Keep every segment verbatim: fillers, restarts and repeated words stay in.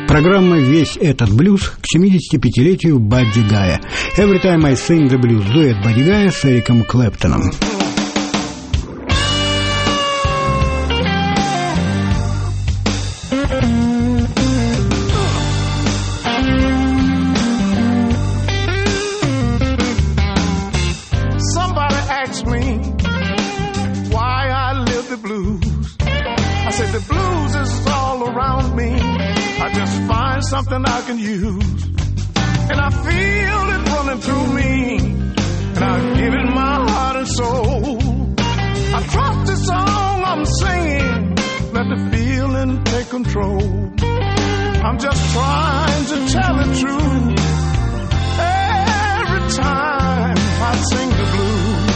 Программа «Весь этот блюз» к семидесятипятилетию Бадди Гая. Every Time I Sing the Blues. Дуэт Бадди Гая с Эриком Клэптоном. Something I can use, and I feel it running through me, and I give it my heart and soul. I trust the song I'm singing, let the feeling take control. I'm just trying to tell the truth every time I sing the blues.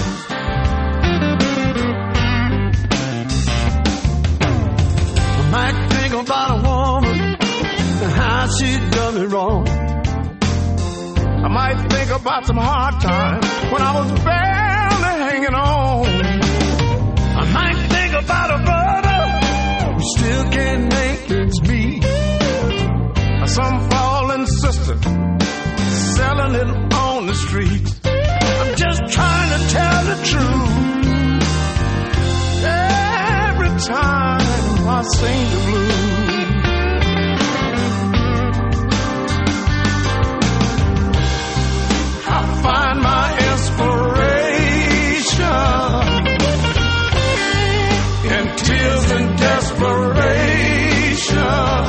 I might think about a woman, how she done me wrong. I might think about some hard times when I was barely hanging on. I might think about a brother who still can't make ends meet, or some fallen sister selling it on the street. I'm just trying to tell the truth every time I sing the blues. Find my inspiration in tears and desperation.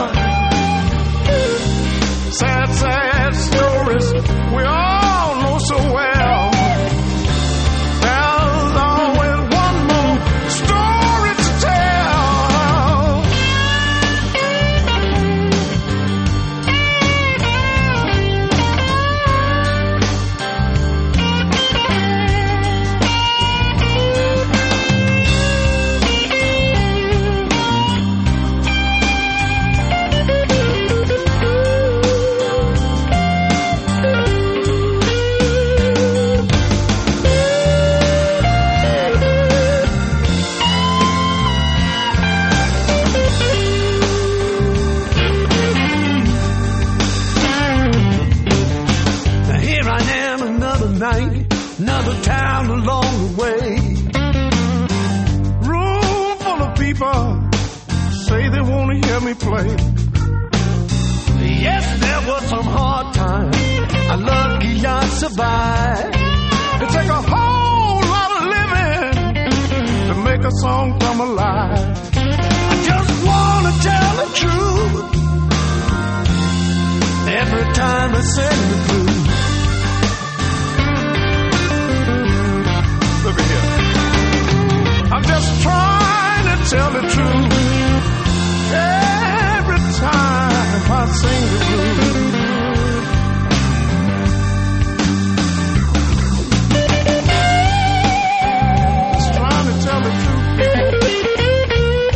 Sad, sad stories we all know so well. There's always one more story to tell. Another town along the way, room full of people say they want to hear me play. Yes, there was some hard times, I'm lucky I survived. It take a whole lot of living to make a song come alive. I just want to tell the truth every time I sing the blues. Look at here. I'm just trying to tell the truth every time I sing the blues. Just trying to tell the truth, people.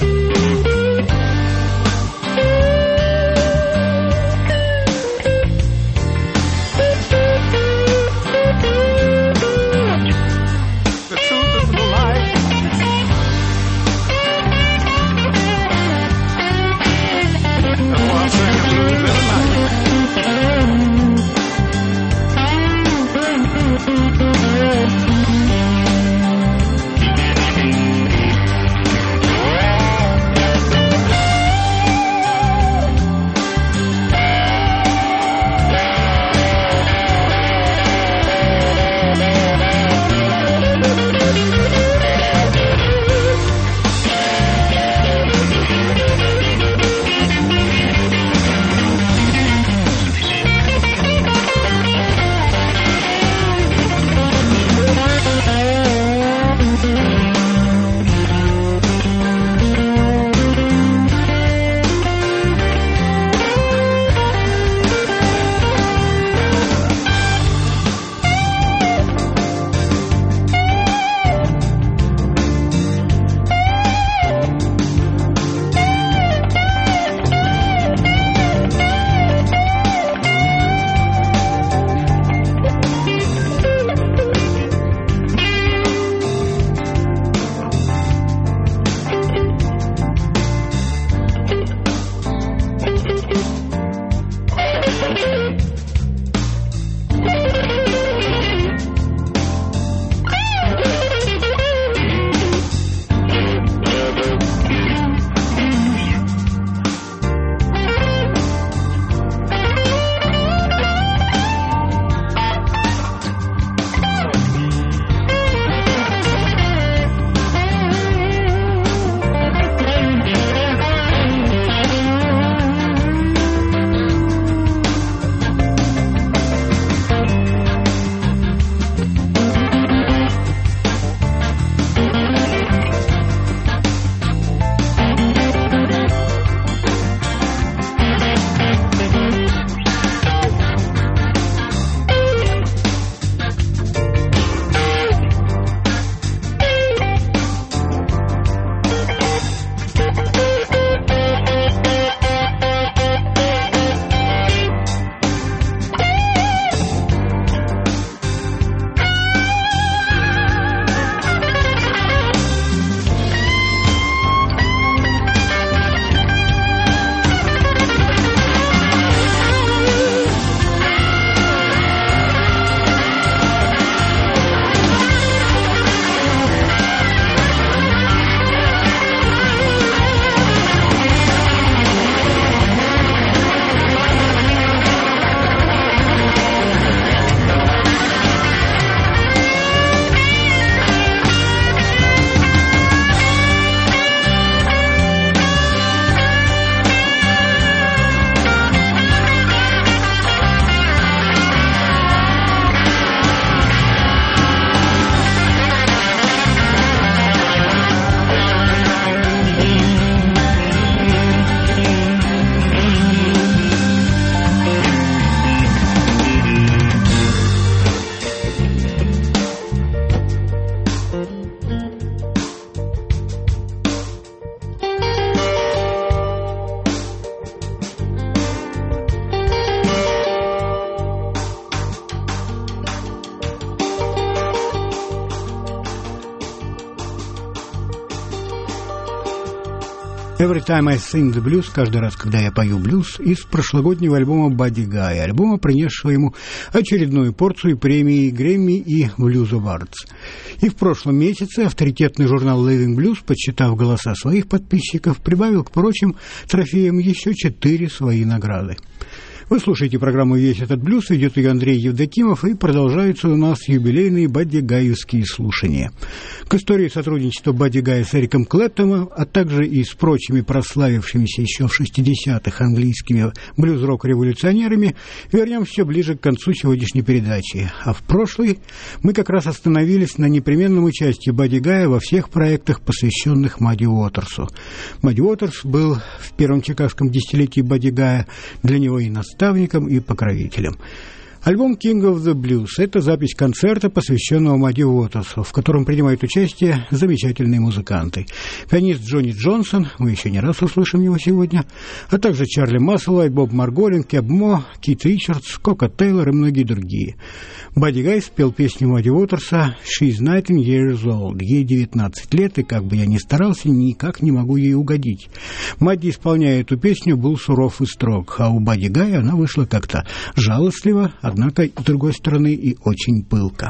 Every Time I Sing the Blues, каждый раз, когда я пою блюз, из прошлогоднего альбома Бадди Гая, альбома, принесшего ему очередную порцию премии Грэмми и Blues Awards. И в прошлом месяце авторитетный журнал Living Blues, подсчитав голоса своих подписчиков, прибавил к прочим трофеям еще четыре свои награды. Вы слушаете программу «Весь этот блюз», ведет ее Андрей Евдокимов, и продолжаются у нас юбилейные Бадди Гаевские слушания. К истории сотрудничества Бадди Гая с Эриком Клэптоном, а также и с прочими прославившимися еще в шестидесятых английскими блюз-рок-революционерами вернемся все ближе к концу сегодняшней передачи. А в прошлой мы как раз остановились на непременном участии Бадди Гая во всех проектах, посвященных Мадди Уотерсу. Мадди Уотерс был в первом чикагском десятилетии Бадди Гая для него и наставником, наставником и покровителем. Альбом King of the Blues – это запись концерта, посвященного Мадди Уотерсу, в котором принимают участие замечательные музыканты. Пианист Джонни Джонсон, мы еще не раз услышим его сегодня, а также Чарли Маслвайт, Боб Марголин, Кеб Мо, Кит Ричардс, Кока Тейлор и многие другие. Бадди Гай спел песню Мадди Уотерса «She's nineteen years old». Ей девятнадцать лет, и как бы я ни старался, никак не могу ей угодить. Мадди, исполняя эту песню, был суров и строг, а у Бадди Гая она вышла как-то жалостливо, однако, с другой стороны, и очень пылко.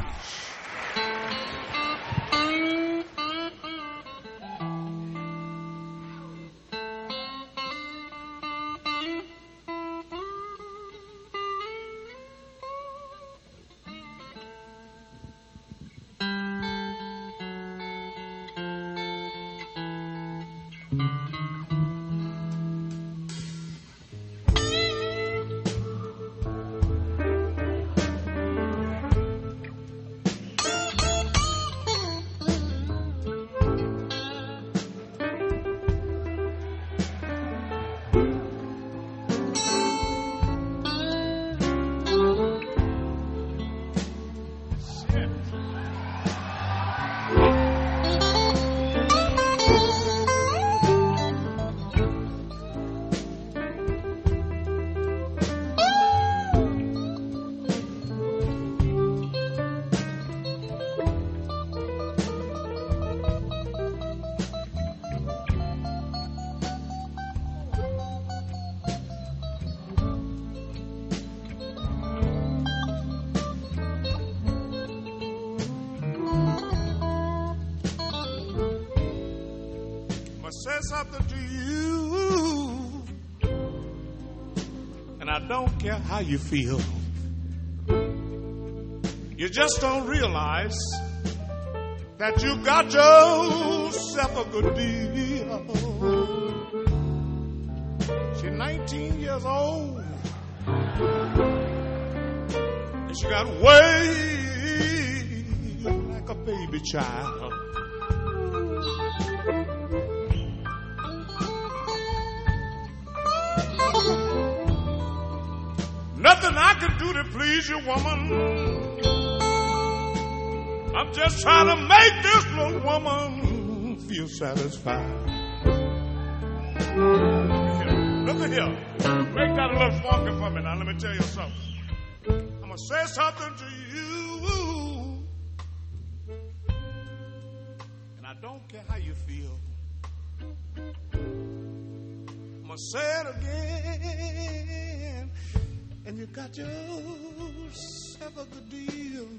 Say something to you, and I don't care how you feel. You just don't realize that you got yourself a good deal. She's nineteen years old, and she got way like a baby child. Nothing I can do to please you, woman. I'm just trying to make this little woman feel satisfied. Look at here. Make that a little funky for me now. Let me tell you something. I'm going to say something to you, and I don't care how you feel. I'm going to say it again. And you got yourself a good deal.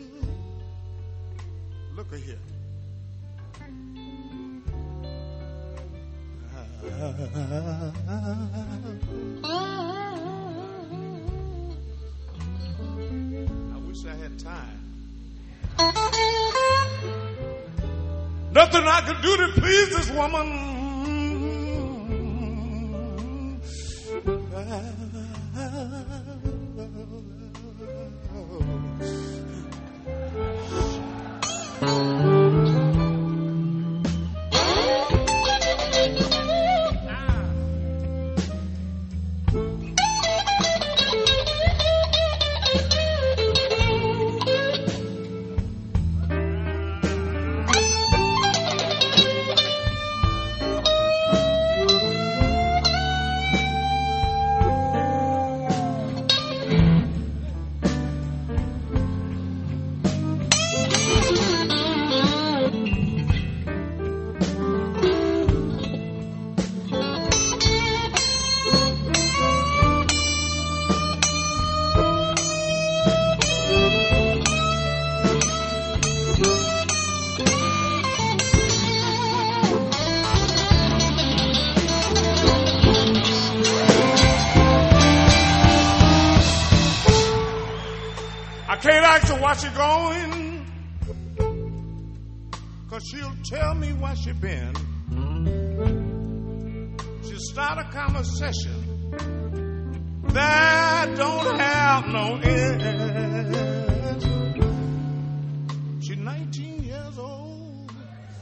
Look at here. I wish I had time. Nothing I could do to please this woman. ask her why she going, 'cause she'll tell me where she been. She'll start a conversation that don't have no end. She's nineteen years old,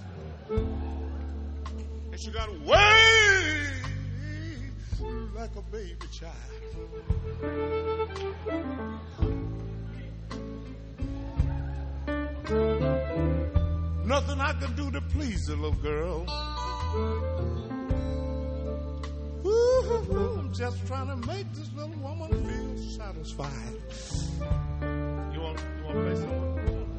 and she got way like a baby child. Nothing I can do to please the little girl. Ooh, I'm just trying to make this little woman feel satisfied. You want, you want to play something?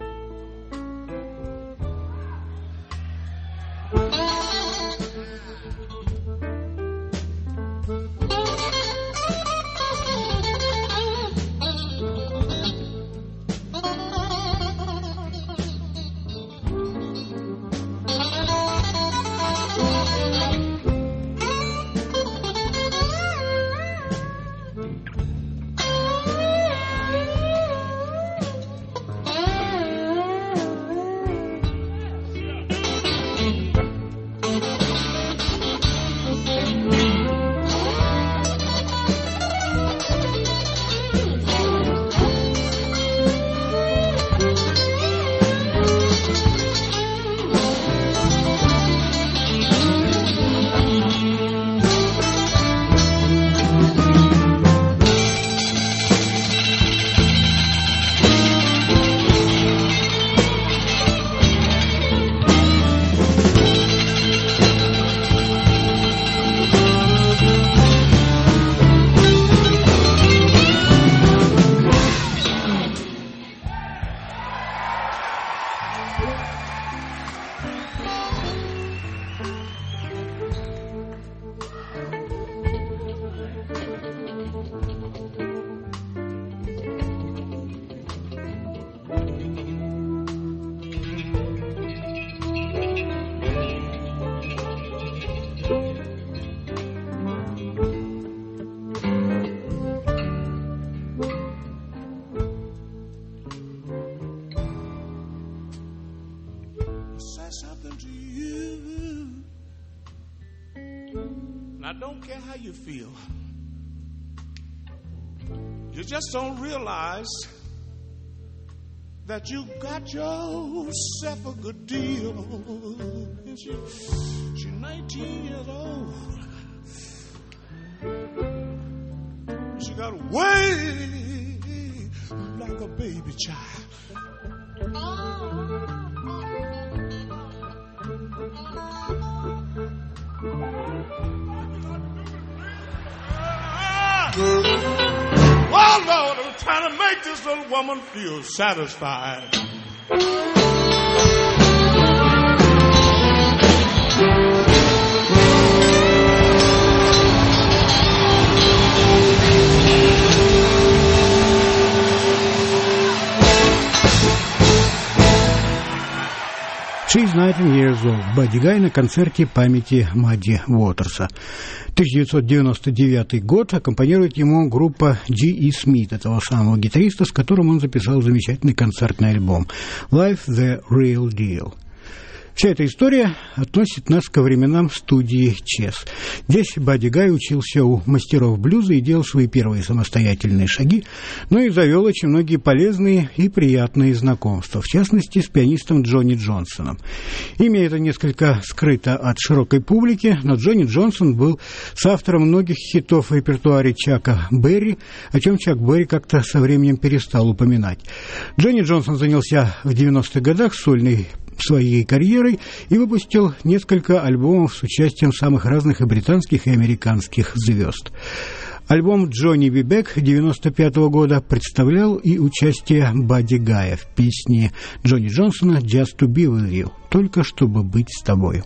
I don't care how you feel. You just don't realize that you got yourself a good deal. She, she's nineteen years old. She got way like a baby child. Oh Lord, I'm trying to make this little woman feel satisfied. She's nineteen years old. Бадди Гай на концерте памяти Мадди Уотерса. тысяча девятьсот девяносто девятый год, аккомпанирует ему группа Джи И. Смит, этого самого гитариста, с которым он записал замечательный концертный альбом «Life the Real Deal». Вся эта история относит нас ко временам студии Чес. Здесь Бадди Гай учился у мастеров блюза и делал свои первые самостоятельные шаги, но и завел очень многие полезные и приятные знакомства, в частности, с пианистом Джонни Джонсоном. Имя это несколько скрыто от широкой публики, но Джонни Джонсон был соавтором многих хитов в репертуаре Чака Берри, о чем Чак Берри как-то со временем перестал упоминать. Джонни Джонсон занялся в девяностых годах сольной своей карьерой и выпустил несколько альбомов с участием самых разных и британских, и американских звезд. Альбом «Джонни Би Бек» девяносто пятого года представлял и участие Бадди Гая в песне Джонни Джонсона «Just to be with you», «Только чтобы быть с тобой».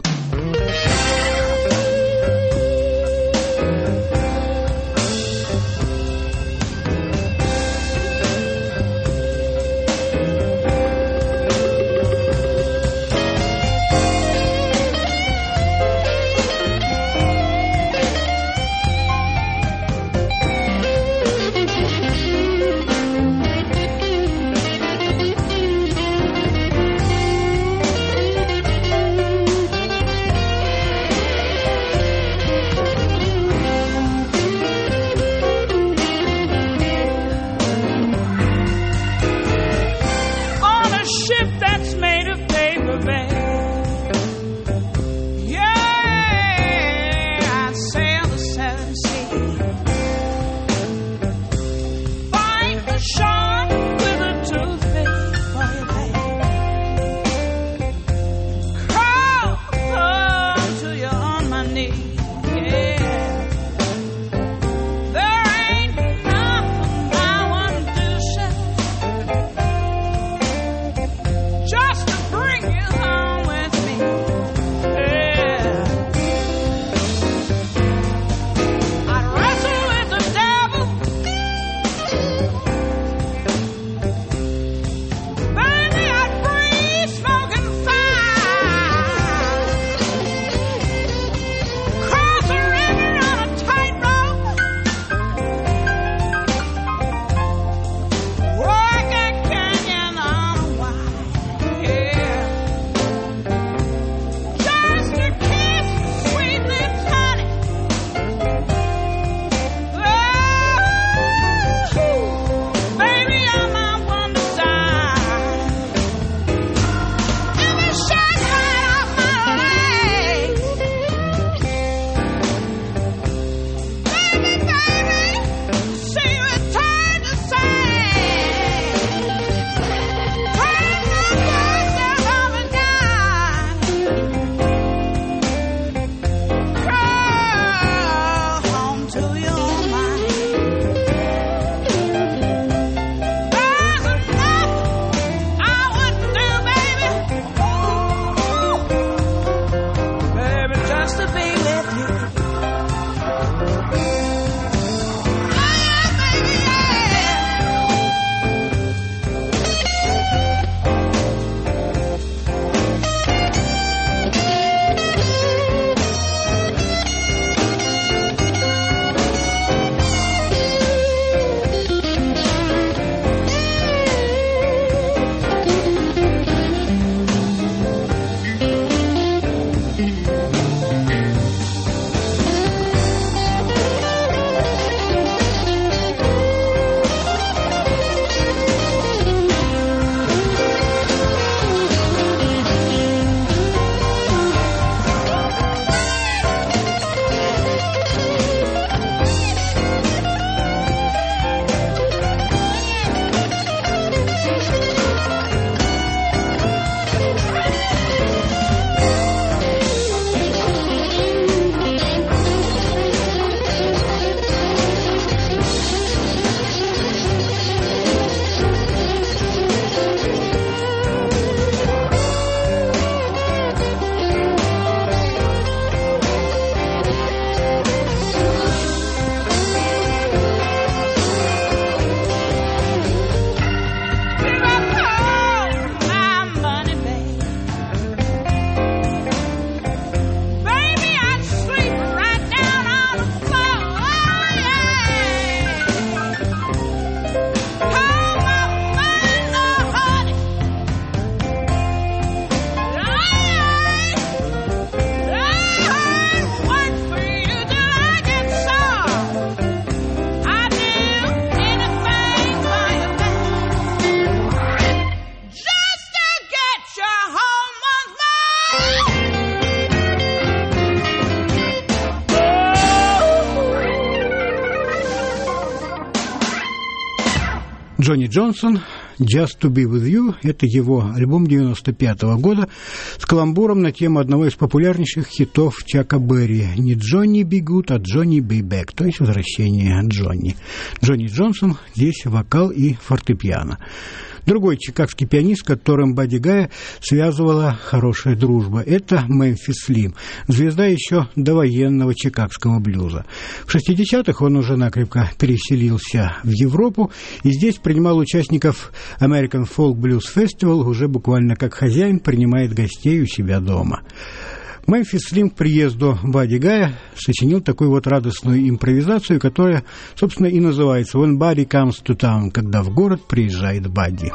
Джонни Джонсон, «Just to be with you» – это его альбом девяносто пятого года с каламбуром на тему одного из популярнейших хитов Чака Берри. Не «Джонни be good», а «Джонни be back», то есть возвращение Джонни. Джонни Джонсон, здесь вокал и фортепиано. Другой чикагский пианист, с которым Бадди Гая связывала хорошая дружба, это Мемфис Слим, звезда еще довоенного чикагского блюза. В шестидесятых он уже накрепко переселился в Европу и здесь принимал участников American Folk Blues Festival, уже буквально как хозяин принимает гостей у себя дома. Мемфис Слим к приезду Бадди Гая сочинил такую вот радостную импровизацию, которая, собственно, и называется «When Buddy Comes to Town», когда в город приезжает Бадди.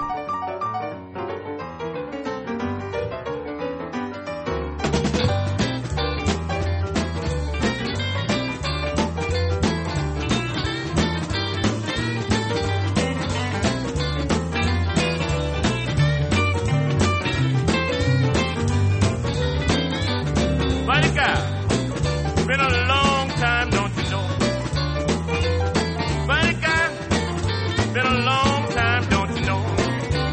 Been a long time, don't you know?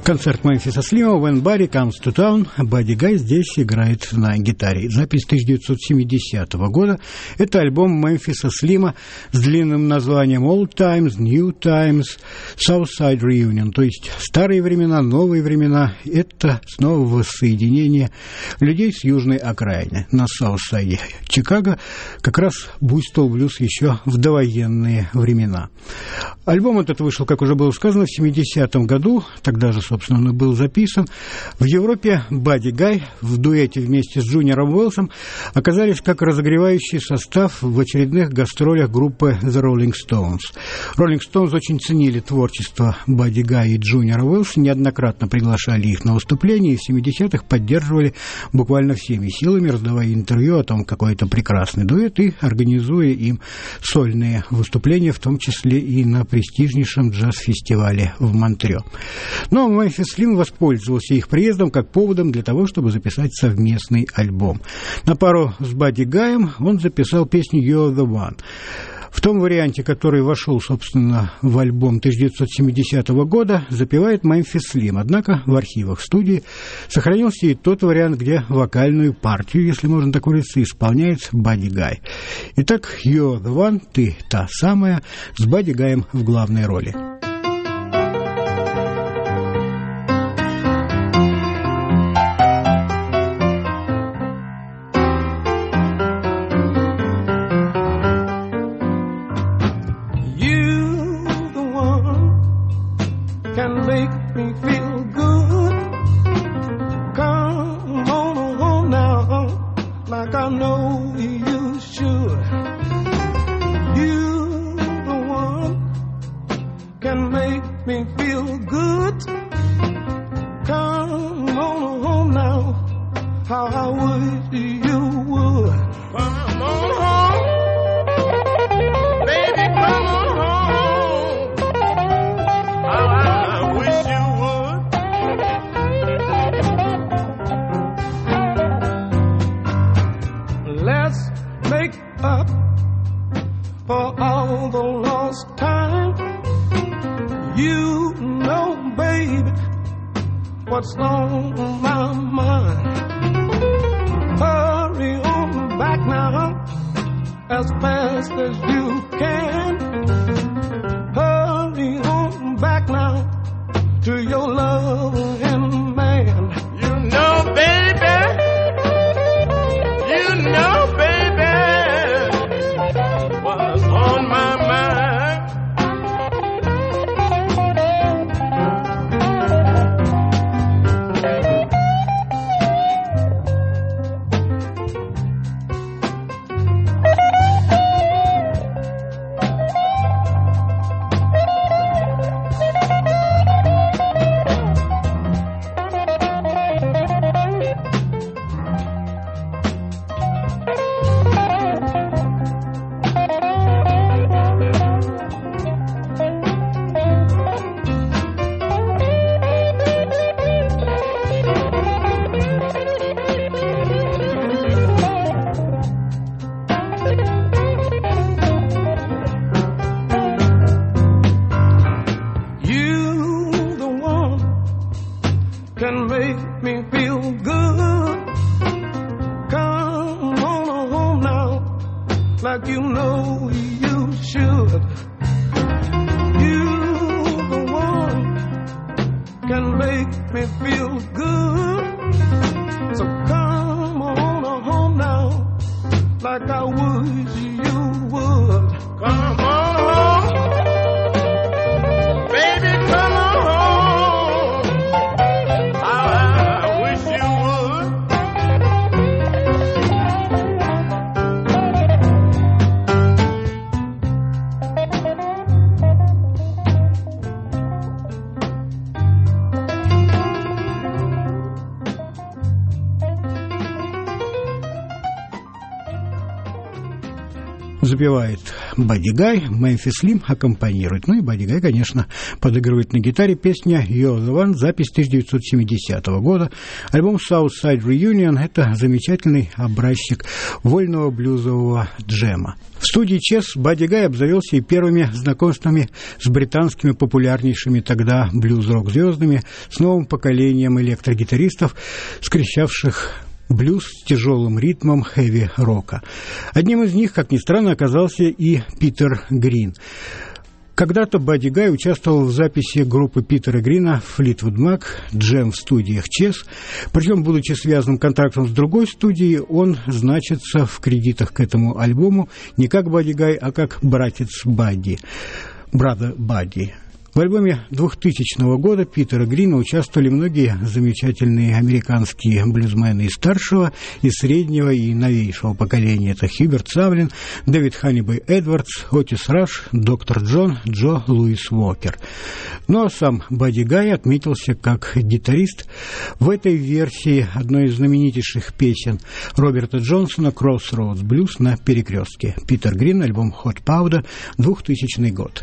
Концерт Мемфиса Слима «When Buddy Comes to Town». Бадди Гай здесь играет на гитаре. Запись тысяча девятьсот семидесятого года. Это альбом Мемфиса Слима с длинным названием «Old Times», «New Times», «Southside Reunion», то есть старые времена, новые времена. Это снова воссоединение людей с южной окраины на Саутсайде Чикаго, как раз буйствовал блюз еще в довоенные времена. Альбом этот вышел, как уже было сказано, в семидесятом году. Тогда же, собственно, он и был записан. В Европе Бадди Гай в дуэте вместе с Джуниором Уэллсом оказались как разогревающий состав в очередных гастролях группы The Rolling Stones. Rolling Stones очень ценили творчество Бадди Гая и Джуниора Уэллса, неоднократно приглашали их на выступления и в семидесятых поддерживали буквально всеми силами, раздавая интервью о том, какой это прекрасный дуэт, и организуя им сольные выступления, в том числе и на престижнейшем джаз-фестивале в Монтрео. Но Мемфис Слим воспользовался их приездом как поводом для того, чтобы записать совместный альбом. На пару с Бадди Гаем он записал песню «You're the One». В том варианте, который вошел, собственно, в альбом тысяча девятьсот семидесятого года, запевает Мемфис Слим. Однако в архивах студии сохранился и тот вариант, где вокальную партию, если можно так выразиться, исполняет Бадди Гай. Итак, «You're the One», «Ты та самая», с Бадди Гаем в главной роли. What's on my mind? Hurry on back now, as fast as you can. Hurry on back now to your loving man. You know, baby, you know, baby, what's on my mind. напевает Бадди Гай, Мемфис Слим аккомпанирует. Ну и Бадди Гай, конечно, подыгрывает на гитаре. Песня «You're the One», запись тысяча девятьсот семидесятого года. Альбом «Southside Reunion» — это замечательный образчик вольного блюзового джема. В студии Чес Бадди Гай обзавелся и первыми знакомствами с британскими популярнейшими тогда блюз-рок-звездами, с новым поколением электрогитаристов, скрещавших блюз с тяжелым ритмом хэви-рока. Одним из них, как ни странно, оказался и Питер Грин. Когда-то Бадди Гай участвовал в записи группы Питера Грина «Флитвуд Мак» джем в студиях Чес. Причем, будучи связанным контрактом с другой студией, он значится в кредитах к этому альбому не как Бадди Гай, а как братец Бадди, брата Бадди. В альбоме двухтысячного года Питера Грина участвовали многие замечательные американские блюзмены и старшего, и среднего, и новейшего поколения. Это Хьюберт Савлин, Дэвид Ханнибей Эдвардс, Отис Раш, доктор Джон, Джо Луис Уокер. Ну а сам Бадди Гай отметился как гитарист в этой версии одной из знаменитейших песен Роберта Джонсона «Crossroads Blues» на перекрестке. Питер Грин, альбом «Hot Powder», двухтысячный год.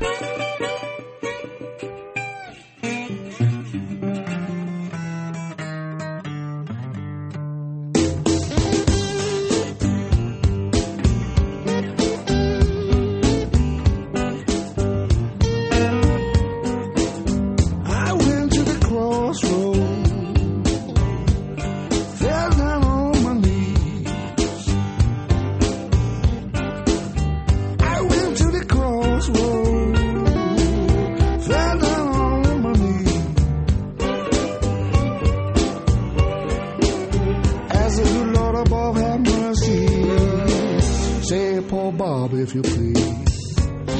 If you please.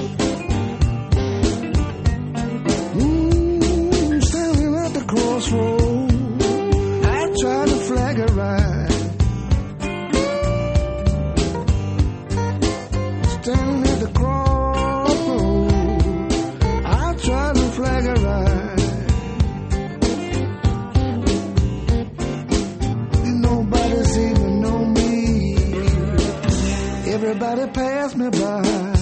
Mm, standing at the crossroad, I tried to flag a ride. Standing at the crossroad, I tried to flag a ride. Nobody seemed to know me. Everybody passed me by.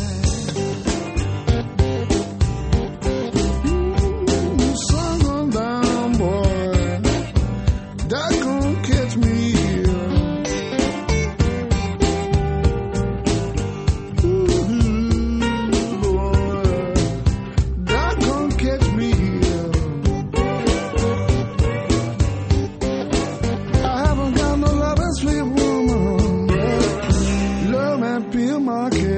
Mm, sun on down, boy, that gon' catch me. Ooh, boy, that gon' catch me. I haven't got no loving sweet woman, love and feel my care.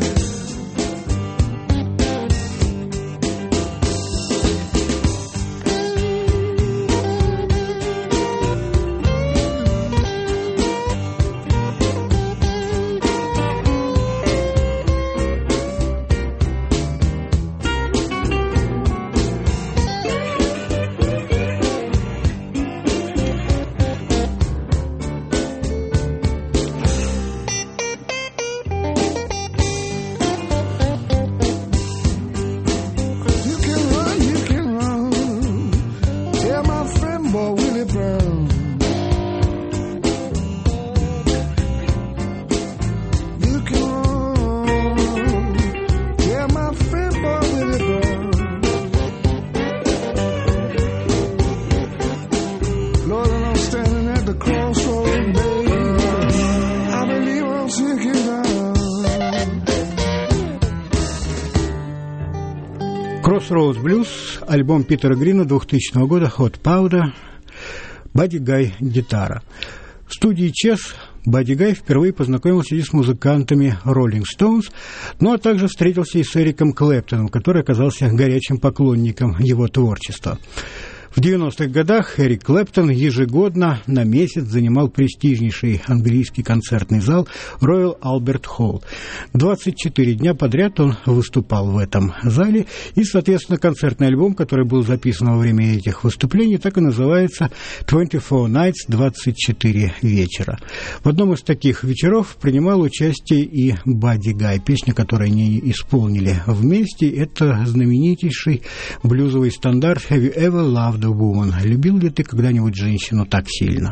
Crossroads Blues, альбом Питера Грина двухтысячного года, Hot Powder, Бадди Гай, гитара. В студии Чес Бадди Гай впервые познакомился и с музыкантами Rolling Stones, ну а также встретился и с Эриком Клэптоном, который оказался горячим поклонником его творчества. В девяностых годах Эрик Клэптон ежегодно на месяц занимал престижнейший английский концертный зал Royal Albert Hall. двадцать четыре дня подряд он выступал в этом зале, и, соответственно, концертный альбом, который был записан во время этих выступлений, так и называется «двадцать четыре Nights», двадцать четыре вечера. В одном из таких вечеров принимал участие и Бадди Гай. Песня, которую они исполнили вместе, это знаменитейший блюзовый стандарт «Have you ever loved a woman?» «Любил ли ты когда-нибудь женщину так сильно?»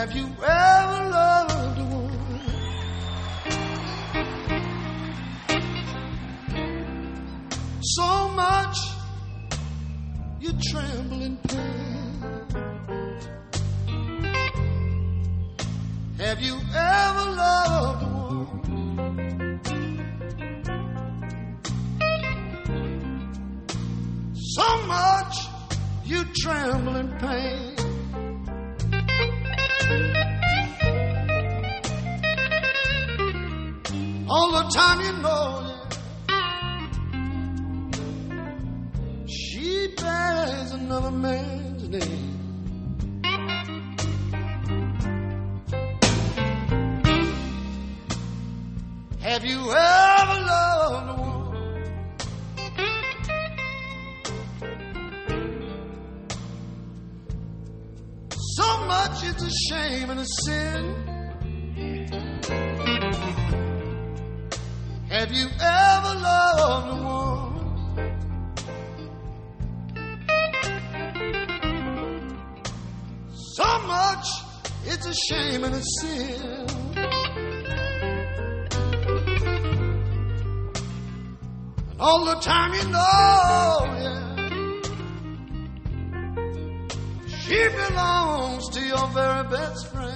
Have you ever loved a woman so much you tremble in pain? Have you ever loved a woman so much you tremble in pain? All the time you know that she bears another man's name. Have you ever loved a woman so much it's a shame and a sin? Have you ever loved a woman so much it's a shame and a sin? And all the time you know, yeah, she belongs to your very best friend.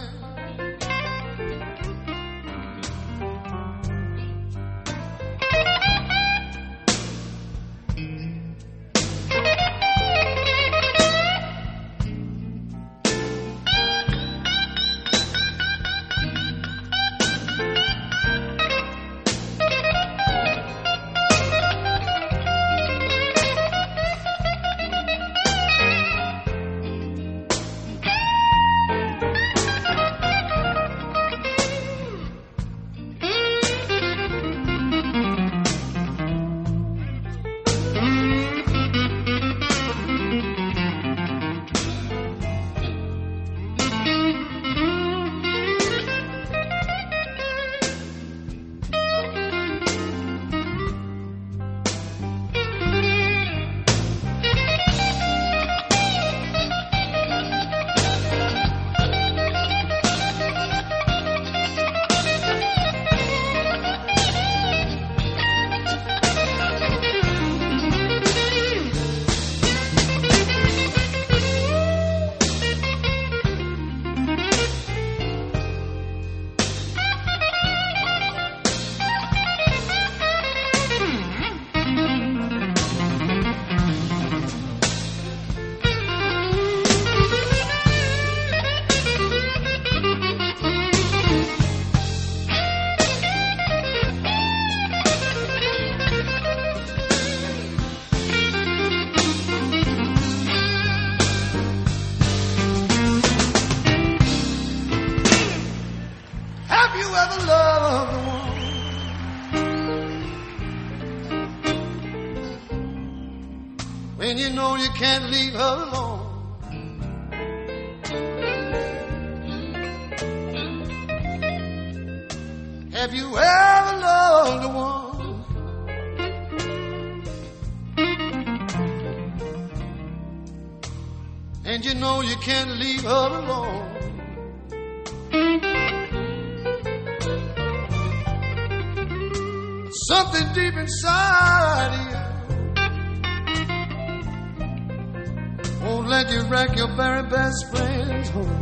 And you know you can't leave her alone. Have you ever loved a woman and you know you can't leave her alone? Something deep inside of you won't let you wreck your very best friend's home.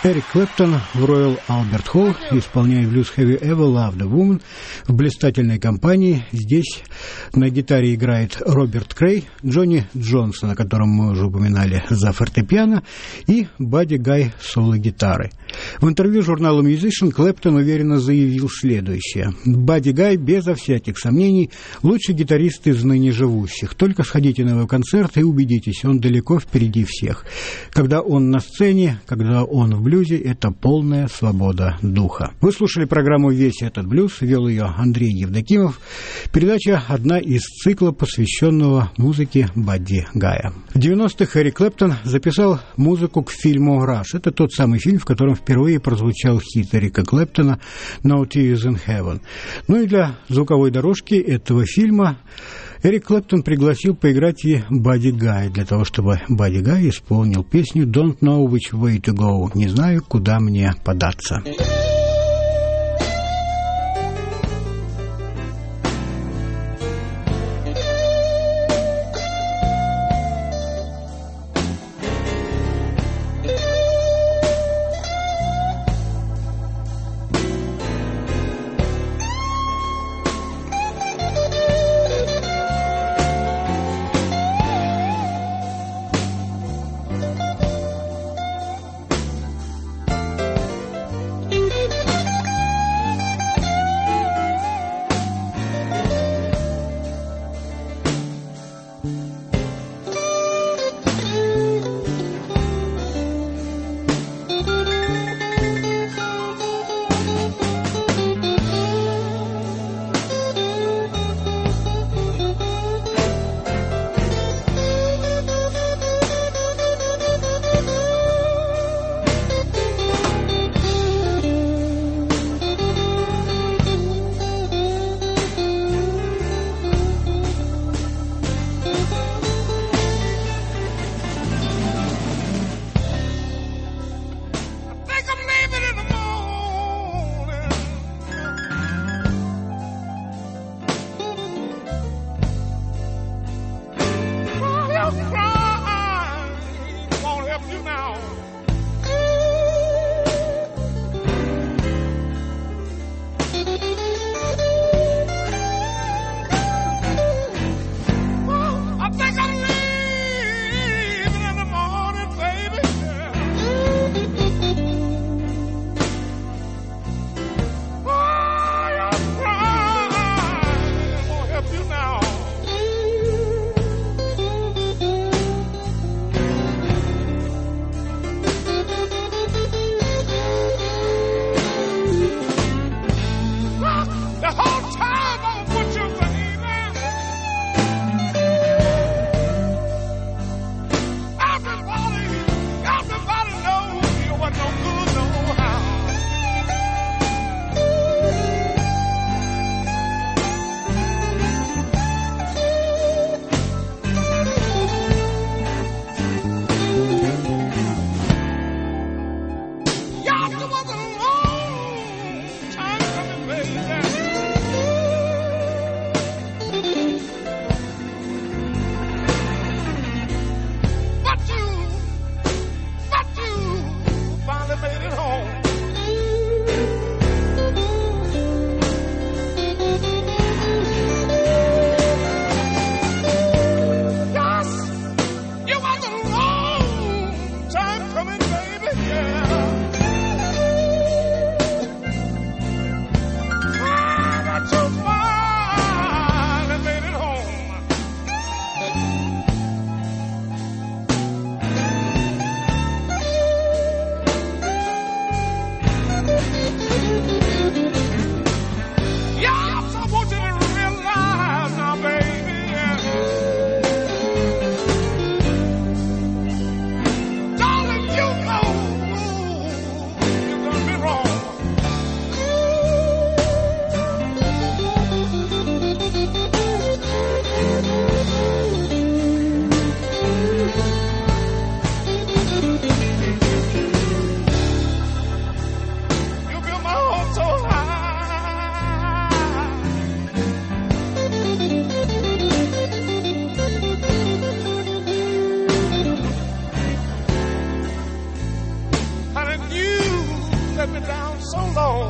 Эрик Клэптон в Royal Albert Hall исполняет блюз Have You Ever Loved a Woman в блистательной компании. Здесь на гитаре играет Роберт Крей, Джонни Джонсон, о котором мы уже упоминали, за фортепиано, и Бадди Гай соло-гитары. В интервью журналу Musician Клэптон уверенно заявил следующее. Бадди Гай, безо всяких сомнений, лучший гитарист из ныне живущих. Только сходите на его концерт и убедитесь, он далеко впереди всех. Когда он на сцене, когда он в блюзе, это полная свобода духа. Вы слушали программу «Весь этот блюз», вел ее Андрей Евдокимов. Передача одна из цикла, посвященного музыке Бадди Гая. В девяностых Эрик Клэптон записал музыку к фильму «Rush». Это тот самый фильм, в котором впервые прозвучал хит Эрика Клэптона «No Tears in Heaven». Ну и для звуковой дорожки этого фильма Эрик Клэптон пригласил поиграть и Бадди Гая, для того, чтобы Бадди Гай исполнил песню «Don't know which way to go», «Не знаю, куда мне податься». let me down so long.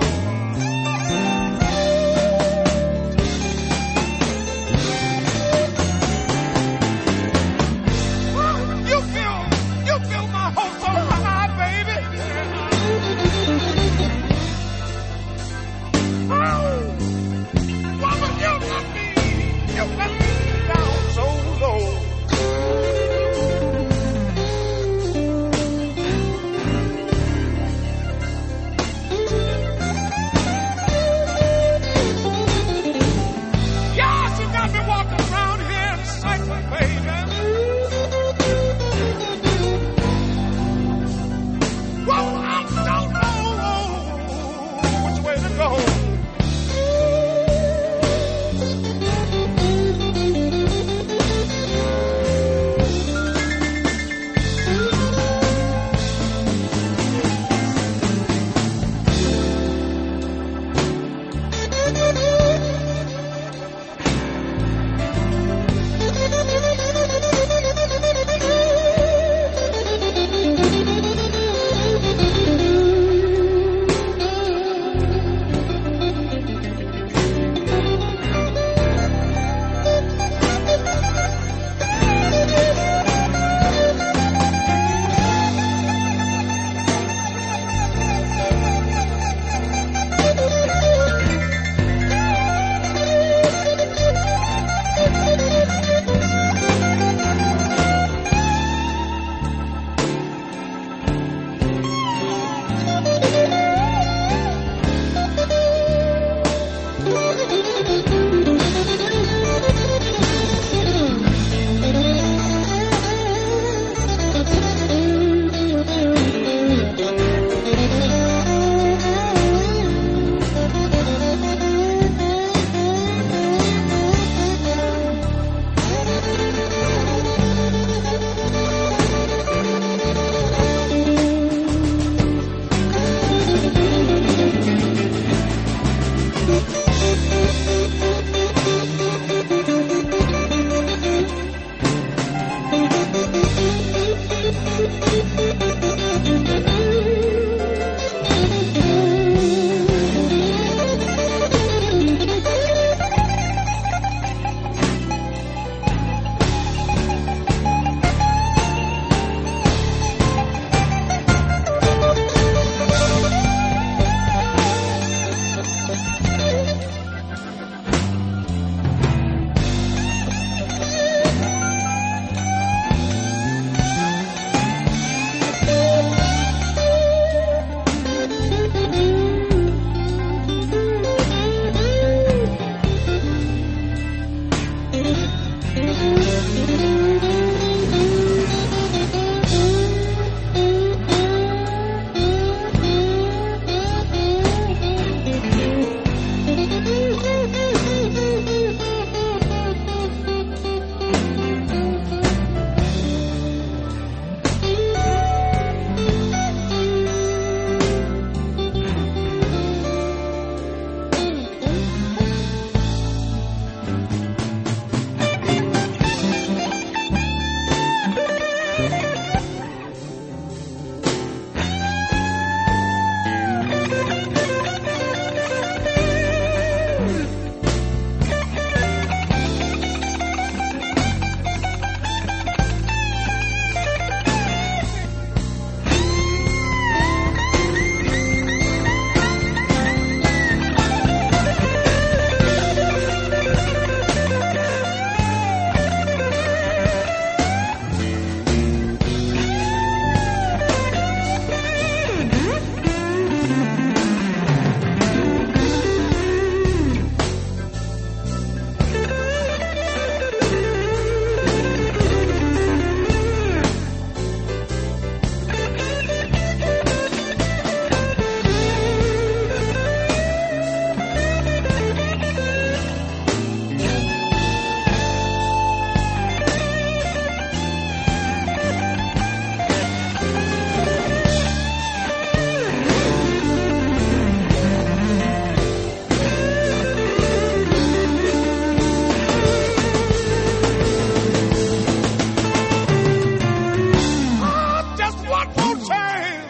Change.